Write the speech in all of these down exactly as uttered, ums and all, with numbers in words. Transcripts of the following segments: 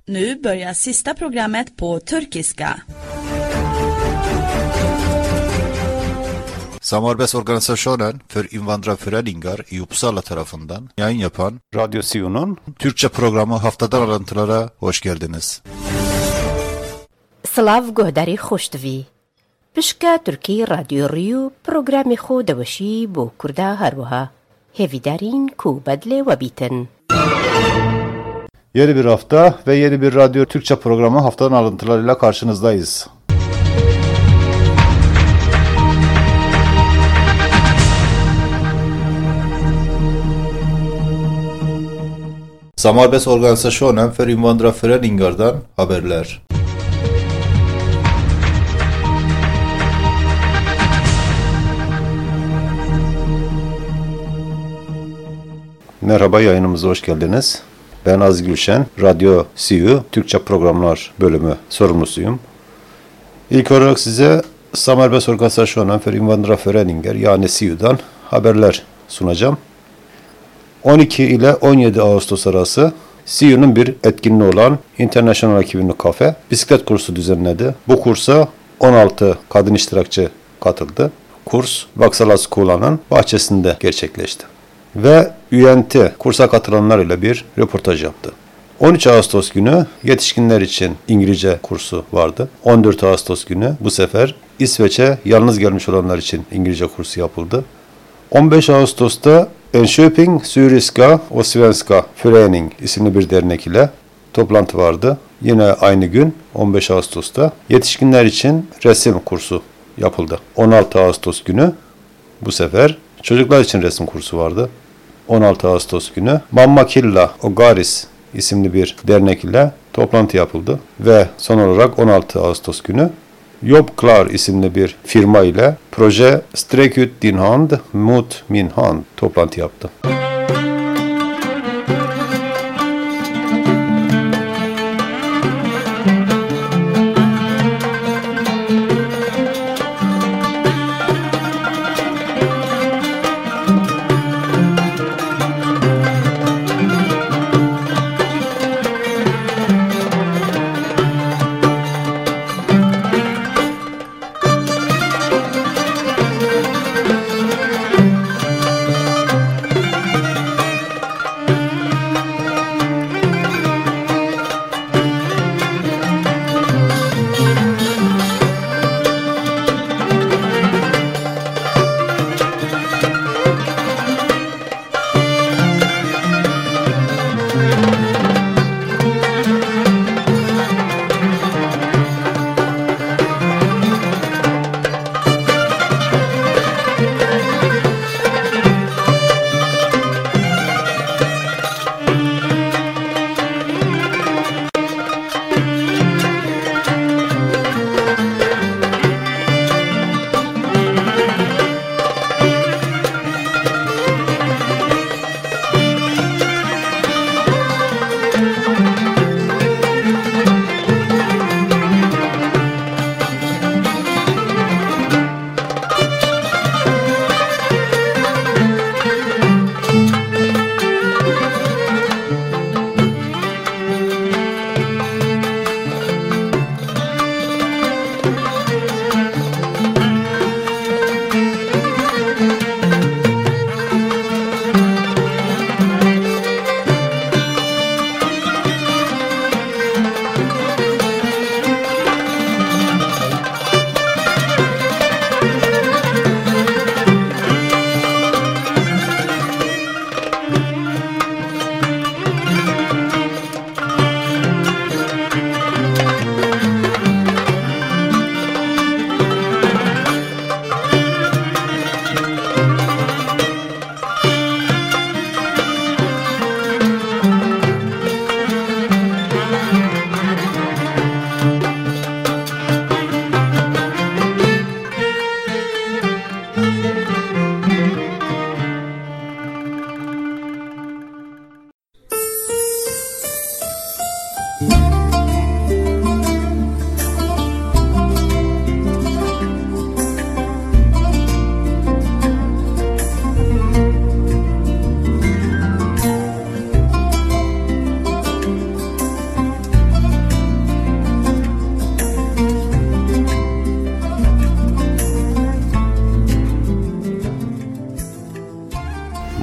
Nu börjar sista programmet på turkiska. Samarbest Organisationen för invandrarföreningar i Uppsala tarafından yayın yapan Radyo Siyon'un Türkçe programı Haftadan Alıntılara hoş geldiniz. Slav Gohdari Khoshtavi Pişka Türkiye Radyo Riyo programı xo devaşi bo Kurda harwaha hevidarin ku bedle ve bitin. Yeni bir hafta ve yeni bir Radyo Türkçe programı Haftadan Alıntılarıyla karşınızdayız. Samarbest Organisationen för invandrarföreningardan haberler. Merhaba, yayınımıza hoş geldiniz. Ben Aziz Gülşen, Radyo C E O Türkçe Programlar Bölümü sorumlusuyum. İlk olarak size Samarbest Organisationen för invandrarföreningar yani C E O'dan haberler sunacağım. on iki ile on yedi Ağustos arası C E O'nun bir etkinliği olan International Akivino Cafe bisiklet kursu düzenledi. Bu kursa on altı kadın iştirakçı katıldı. Kurs Vaksala School'un bahçesinde gerçekleşti. Ve U N T kursa katılanlar ile bir röportaj yaptı. on üç Ağustos günü yetişkinler için İngilizce kursu vardı. on dört Ağustos günü bu sefer İsveç'e yalnız gelmiş olanlar için İngilizce kursu yapıldı. on beş Ağustos'ta Enköping Syriska och Svenska Förening isimli bir dernek ile toplantı vardı. Yine aynı gün on beş Ağustos'ta yetişkinler için resim kursu yapıldı. on altı Ağustos günü bu sefer çocuklar için resim kursu vardı. on altı Ağustos günü Mammakilla Ogaris isimli bir dernek ile toplantı yapıldı. Ve son olarak on altı Ağustos günü Jobbklar isimli bir firma ile proje Sträck ut din hand mot min hand toplantı yaptı.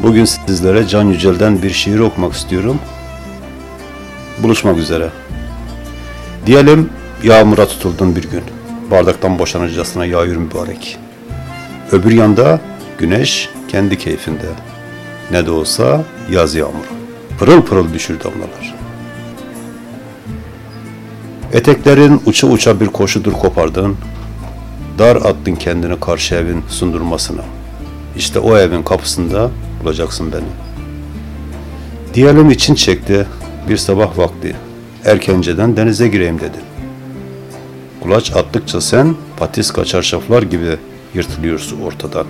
Bugün sizlere Can Yücel'den bir şiir okumak istiyorum. Buluşmak üzere. Diyelim yağmura tutuldun bir gün. Bardaktan boşanırcasına yağıyor mübarek. Öbür yanda güneş kendi keyfinde. Ne de olsa yaz yağmuru. Pırıl pırıl düşür damlalar. Eteklerin uça uça bir koşudur kopardın. Dar attın kendini karşı evin sundurmasına. İşte o evin kapısında bulacaksın beni. Diyelim için çekti bir sabah vakti. Erkenceden denize gireyim dedin. Kulaç attıkça sen patiska çarşaflar gibi yırtılıyorsun ortadan.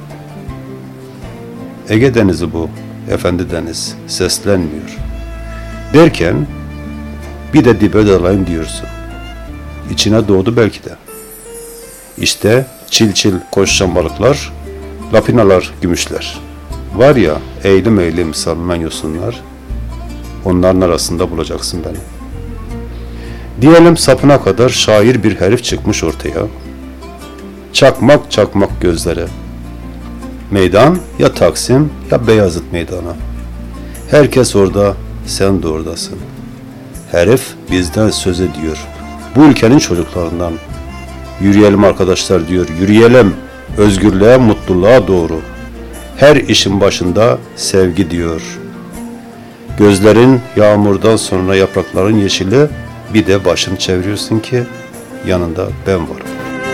Ege denizi bu, efendi deniz, seslenmiyor. Derken bir de dibe dalayım diyorsun. İçine doğdu belki de. İşte çil çil koşan balıklar, lapinalar, gümüşler. Var ya eğilim eğilim salınan yosunlar, onların arasında bulacaksın beni. Diyelim sapına kadar şair bir herif çıkmış ortaya. Çakmak çakmak gözleri. Meydan ya Taksim ya Beyazıt meydana. Herkes orada, sen de oradasın. Herif bizden söz ediyor. Bu ülkenin çocuklarından. Yürüyelim arkadaşlar diyor, yürüyelim. Özgürlüğe, mutluluğa doğru. Her işin başında sevgi diyor. Gözlerin yağmurdan sonra yaprakların yeşili, bir de başını çeviriyorsun ki yanında ben varım.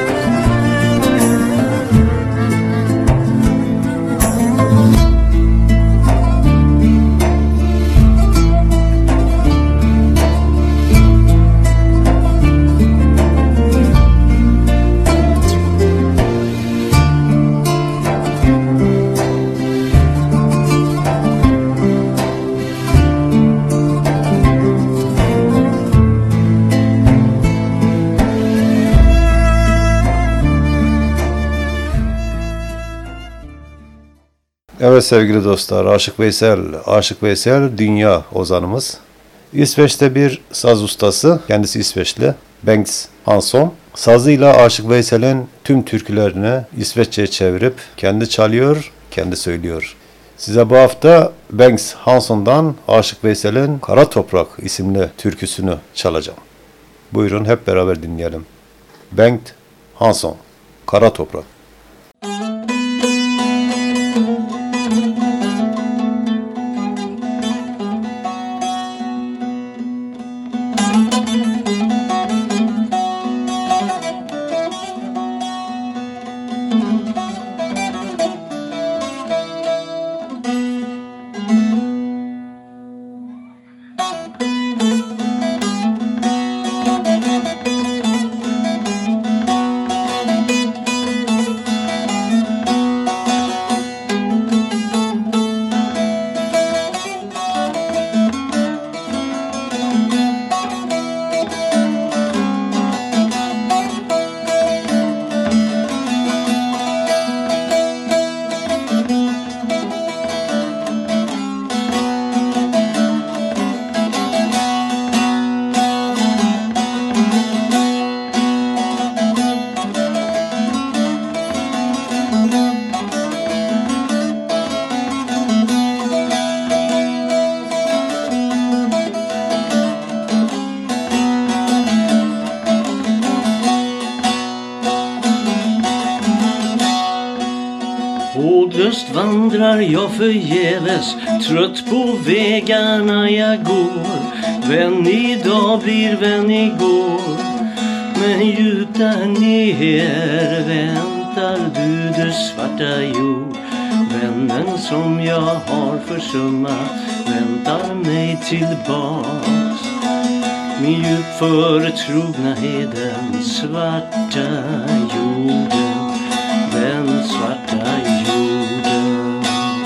Evet sevgili dostlar, Aşık Veysel, Aşık Veysel dünya ozanımız. İsveç'te bir saz ustası, kendisi İsveçli, Bengt Hansson. Sazıyla Aşık Veysel'in tüm türkülerini İsveççe'ye çevirip kendi çalıyor, kendi söylüyor. Size bu hafta Bengt Hansson'dan Aşık Veysel'in Kara Toprak isimli türküsünü çalacağım. Buyurun hep beraber dinleyelim. Bengt Hansson, Kara Toprak. Håglöst vandrar jag förgäves, trött på vägarna jag går. Vän idag blir vän igår, men djupt där ner väntar du det svarta jord. Vännen som jag har försummat väntar mig tillbaks. Min djup förtrogna är den svarta jorden, den svarta jorden.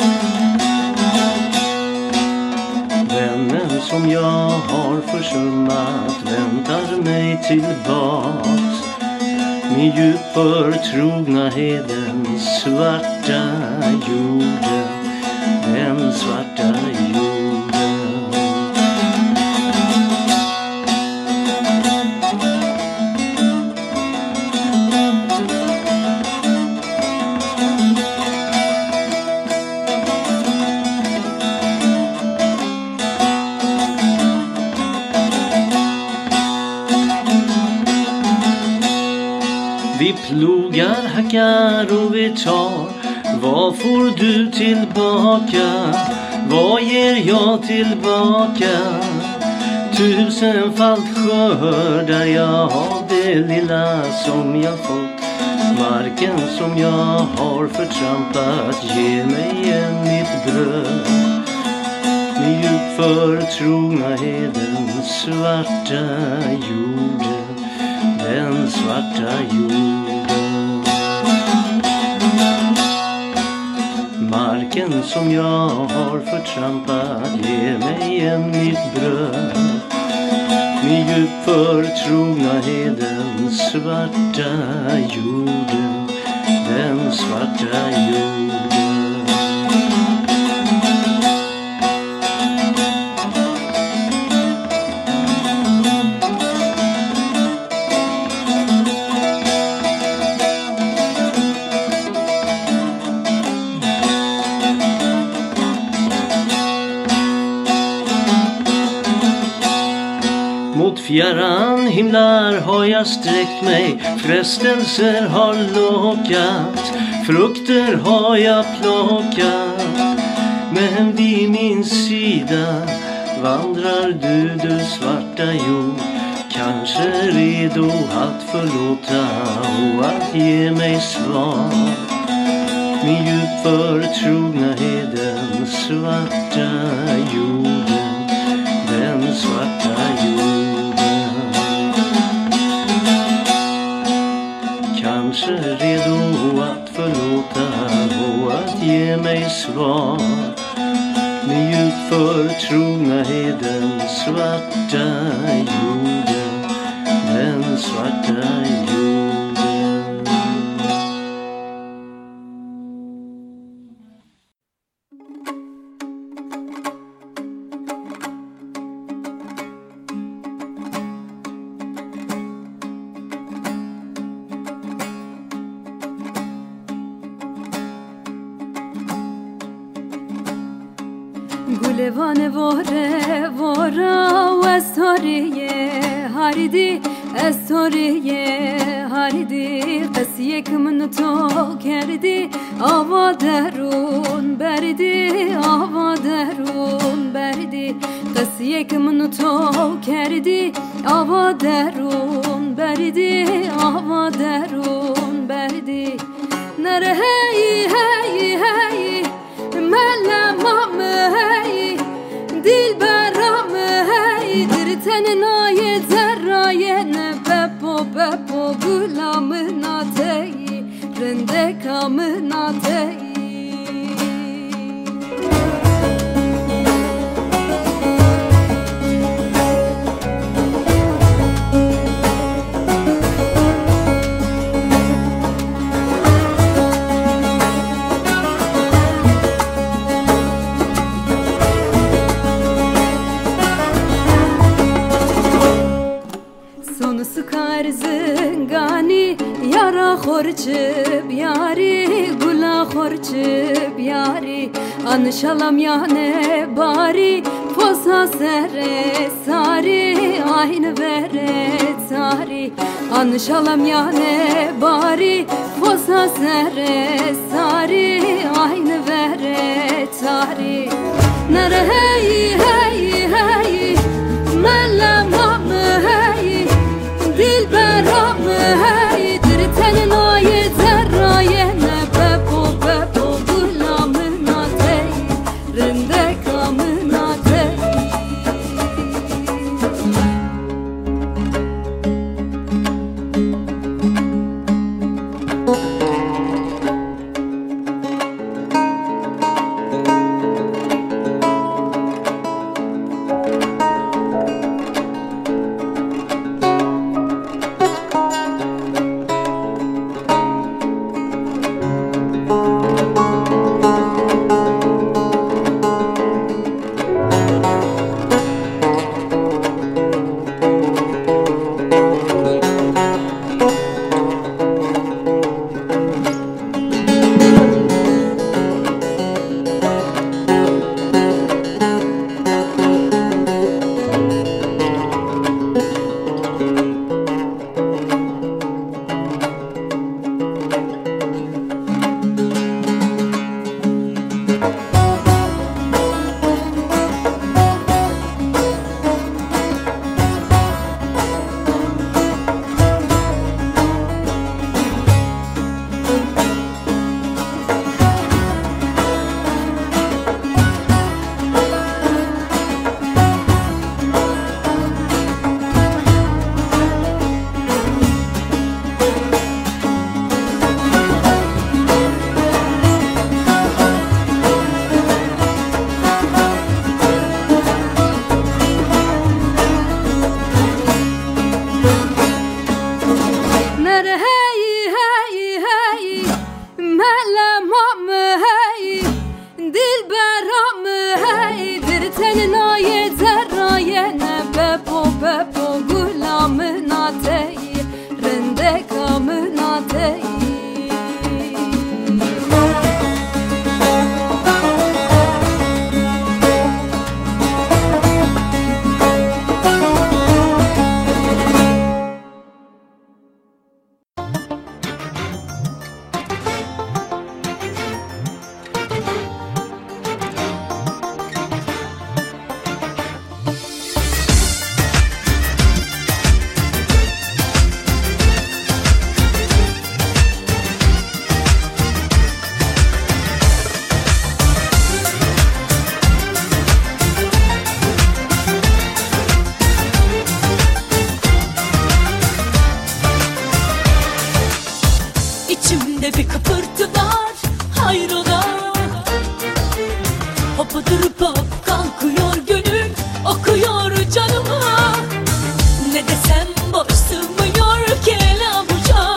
Vännen som jag har försummat väntar mig tillbaks. Min djup förtrogna är den svarta jorden, den svarta jorden. Plogar, hackar och vi tar. Vad får du tillbaka? Vad ger jag tillbaka? Tusenfalt skördar jag av det lilla som jag fått. Marken som jag har förtrampat ger mig igen mitt bröd. Med djup förtrogenhet den svarta jorden, den svarta jorden. Marken som jag har förtrampat ger mig igen mitt bröd. Med djup förtrogenhet den svarta jorden, den svarta jorden. Fjärran himlar har jag sträckt mig, frestelser har lockat, frukter har jag plockat. Men vid min sida vandrar du, du svarta jord, kanske redo att förlåta och att ge mig svar. Med djup förtrogenhet den svarta jorden, den svarta jorden. Kanske redo att förlåta och att ge mig svar. Med djup förtrogenhet den svarta jorden, den svarta jorden. گلوان واره وارا و استاریه هریدی استاریه هریدی قصیه که منو تو کردی آوا درون بردی آوا درون بردی قصیه که منو تو کردی آوا درون بردی آوا درون بردی نره هی هی هی ملمم هی دل برام هی در تنهای ذرای نبب و بب و گلام ناتی رنده کام ناتی زنگانی یارا خورچب یاری گلا خورچب یاری انشالم یانه باری فوسا سر ساری آین وره ساری انشالم یانه باری فوسا سر ساری آین وره ساری نره هی هی هی ملمم هی دل برام هی در تنهای ذرای نبب و بب و گلام ناتی رنده کام ناتی çarpıp kalkıyor gönül, okuyor canıma. Ne desem boş sığmıyor ki el avuca.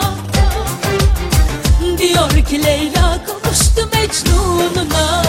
Diyor ki Leyla kavuştu Mecnun'una.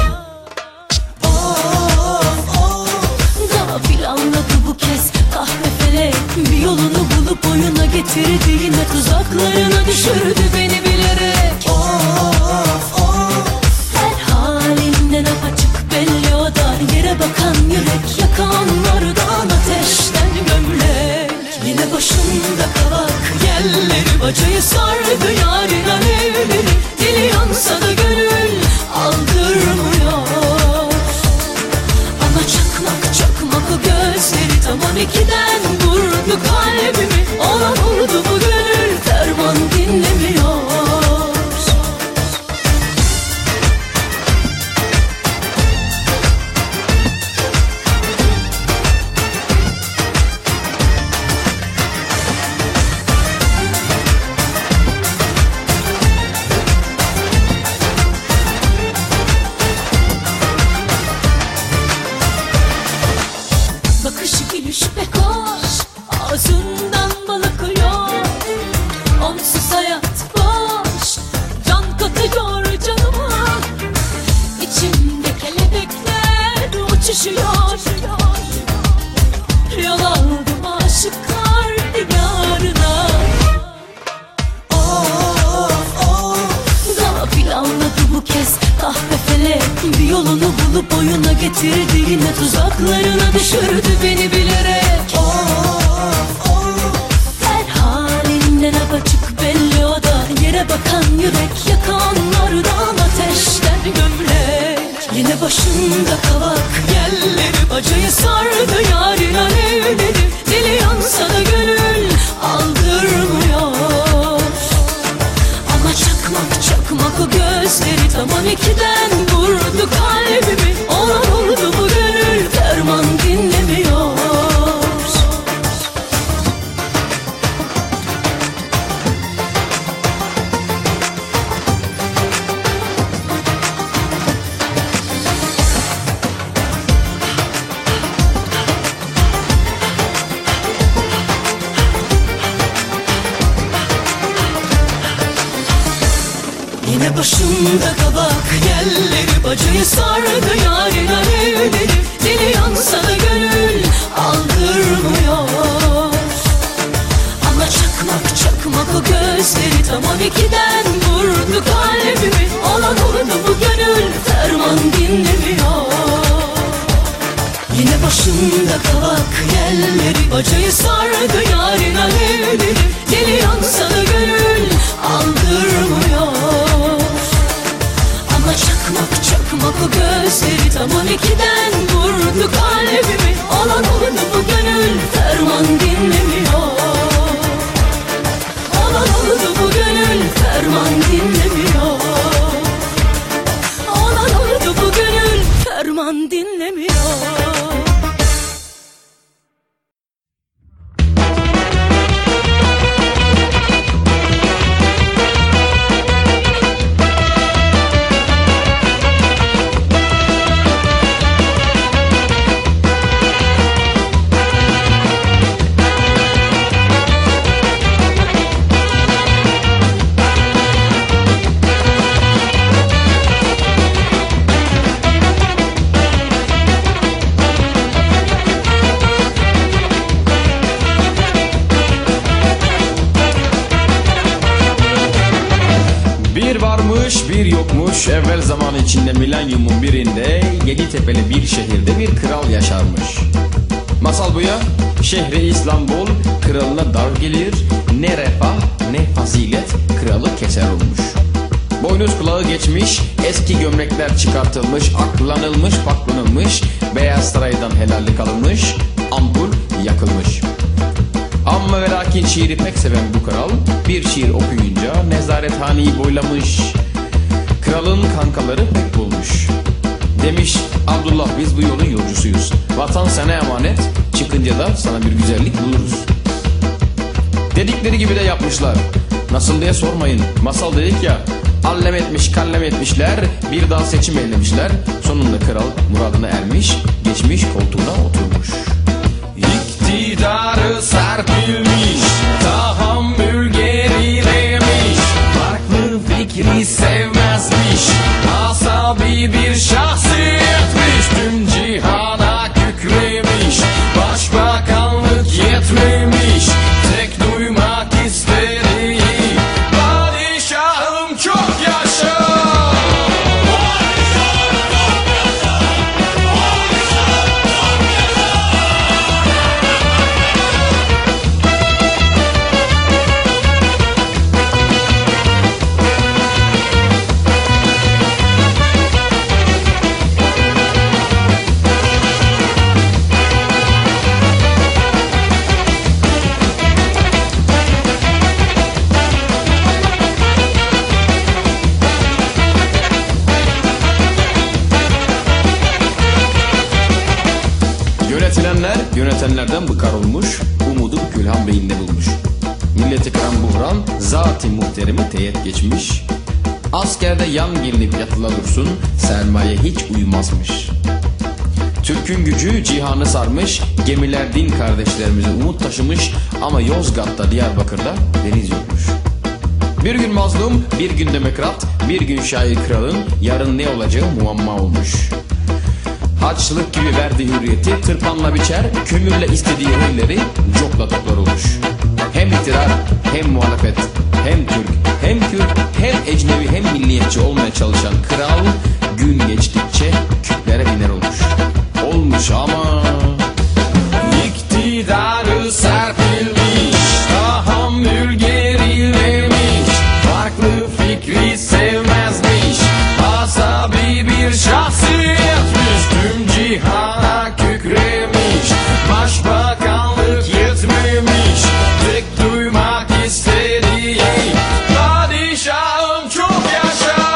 Of of, gafil anladı bu kez kahve felek. Bir yolunu bulup oyuna getirdi, yine tuzaklarına düşürdü beni bilerek. Of of, her halinden apaçık belli o da. Yere bakan yürek, yakanlardan ateşten gömlek. Yine başında kavak yelleri, bacayı sardı yarın alevleri. Dili yansa da gönül aldırmıyor. Ama çakmak çakmak o gözleri, tam on ikiden vurdu kalbimi. Olan oldu bu gönül, ferman dinlemiyor. Bakışı gülüşü pek hoş, ağzından bal akıyor. Onsuz hayat boş, can katıyor canıma. İçimde kelebekler uçuşuyor. Yol aldım aşıklar diyarına. Of of, gafil anladı bu kez kahve felek. Bir yolunu bulup oyuna getirdi, yine tuzaklarına düşürdü beni bilerek. Of of, her halinden apaçık belli o da. Yere bakan yürek, yakanlardan ateşten gömlek. Yine başında kavak yelleri, bacayı sardı yarın alevleri. Dili yansa da gönül aldırmıyor. Ama çakmak çakmak o gözleri, tam on ikiden vurdu kalbimi. Olan oldu bu gönül, ferman dinlemiyor. Yine başımda kabak yelleri, bacayı sardı yarın alevleri. Dili yansa da gönül aldırmıyor. Ama çakmak çakmak o gözleri, tam on ikiden vurdu kalbimi. Olan oldu bu gönül, ferman dinlemiyor. Yine başımda kavak yelleri, bacayı sardı yarın alevleri. Dili yansa da gönül aldırmıyor. Ama çakmak çakmak o gözleri, tam on ikiden vurdu kalbimi. Olan oldu bu gönül, ferman dinlemiyor. Olan oldu bu gönül, ferman dinlemiyor. Olan oldu bu gönül, ferman dinlemiyor. Bir yokmuş, evvel zaman içinde milenyumun birinde yedi tepeli bir şehirde bir kral yaşarmış. Masal bu ya, şehri İstanbul kralına dar gelir, ne refah ne fazilet kralı keser olmuş. Boynuz kulağı geçmiş, eski gömlekler çıkartılmış, aklanılmış paklanılmış, Beyaz Saray'dan helallik alınmış, ampul yakılmış. Amma ve lakin şiiri pek seven bu kral bir şiir okuyunca nezarethaneyi boylamış. Kralın kankaları pek bulmuş. Demiş, Abdullah biz bu yolun yolcusuyuz. Vatan sana emanet, çıkınca da sana bir güzellik buluruz. Dedikleri gibi de yapmışlar. Nasıl diye sormayın, masal dedik ya, Allem etmiş kallem etmişler, bir daha seçim eylemişler. Sonunda kral muradına ermiş, geçmiş koltuğuna oturmuş. İktidarı serpilmiş, tahammül gerilemiş, farklı fikri sevmezmiş, asabi bir şahsiyetmiş, tüm cihana kükremiş, başbakanlık yetmemiş, tek duymak istediği padişahım çok yaşa. Yönetilenler yönetenlerden bıkar olmuş, umudu Gülhan Bey'inde bulmuş. Milleti kıran buhran zat-ı muhteremi teğet geçmiş. Askerde yan gelinip yatıla dursun, sermaye hiç uyumazmış. Türk'ün gücü cihanı sarmış, gemiler din kardeşlerimize umut taşımış, ama Yozgat'ta, Diyarbakır'da deniz yokmuş. Bir gün mazlum, bir gün demokrat, bir gün şair kralın, yarın ne olacağı muamma olmuş. Haçlık gibi verdi hürriyeti, tırpanla biçer, kömürle istediği höyleri copla toplar olmuş. Hem iktidar, hem muhalefet, hem Türk, hem Kürt, hem ecnebi, hem milliyetçi olmaya çalışan kral, gün geçtikçe küplere biner olmuş. Olmuş ama iktidarı serpilmiş, tahammül gerilemiş, farklı fikri sevmezmiş, asabi bir şahsiyetmiş, tüm cihana kükremiş, başbakanlık yetmemiş, tek duymak istediği padişahım çok yaşa.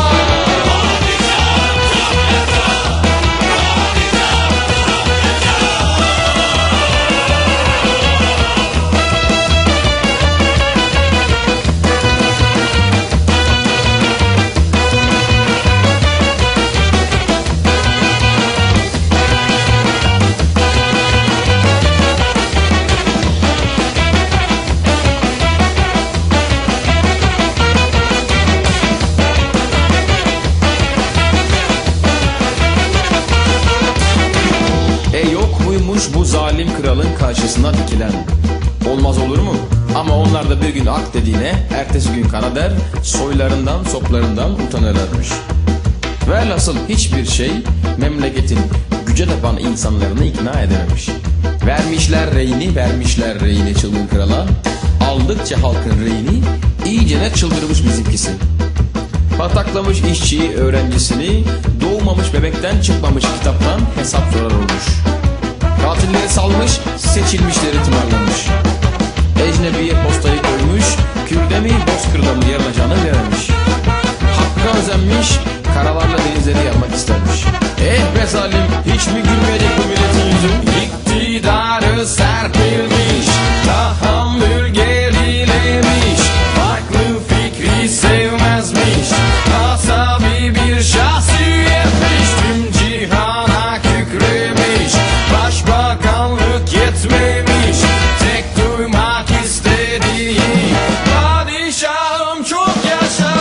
Bu zalim kralın karşısına dikilen. Olmaz olur mu? Ama onlar da bir gün ak dediğine ertesi gün kana der, soylarından soplarından utanırlarmış. Velhasıl hiçbir şey memleketin güce tapan insanlarını ikna edememiş. Vermişler reyini, vermişler reyini çılgın krala. Aldıkça halkın reyini, iyicene çıldırmış bizimkisi. Pataklamış işçiyi, öğrencisini, doğmamış bebekten çıkmamış kitaptan hesap sorar olmuş. Katilleri salmış, seçilmişleri tımarlamış. Ecnebiye postayı koymuş, Kürde mi Bozkır'da mı yarılacağını veremiş. Hakka özenmiş, karalarla denizleri yarmak istermiş. Eh be zalim, hiç mi gülmeyecek bu milletin yüzü? İktidarı serpilmiş, tahammül gerilemiş, farklı fikri sevmezmiş, asabi bir şahsiyetmiş, tüm cihana kükremiş, başbakanlık yetmemiş, tek duymak istediği padişahım çok yaşa.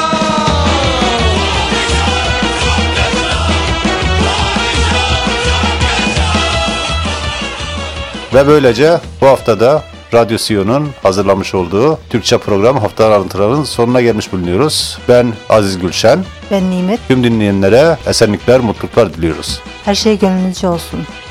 Ve böylece bu haftada Radyo C E O'nun hazırlamış olduğu Türkçe program Haftalar Alıntıları'nın sonuna gelmiş bulunuyoruz. Ben Aziz Gülşen. Ben Nimet. Tüm dinleyenlere esenlikler, mutluluklar diliyoruz. Her şey gönlünüzce olsun.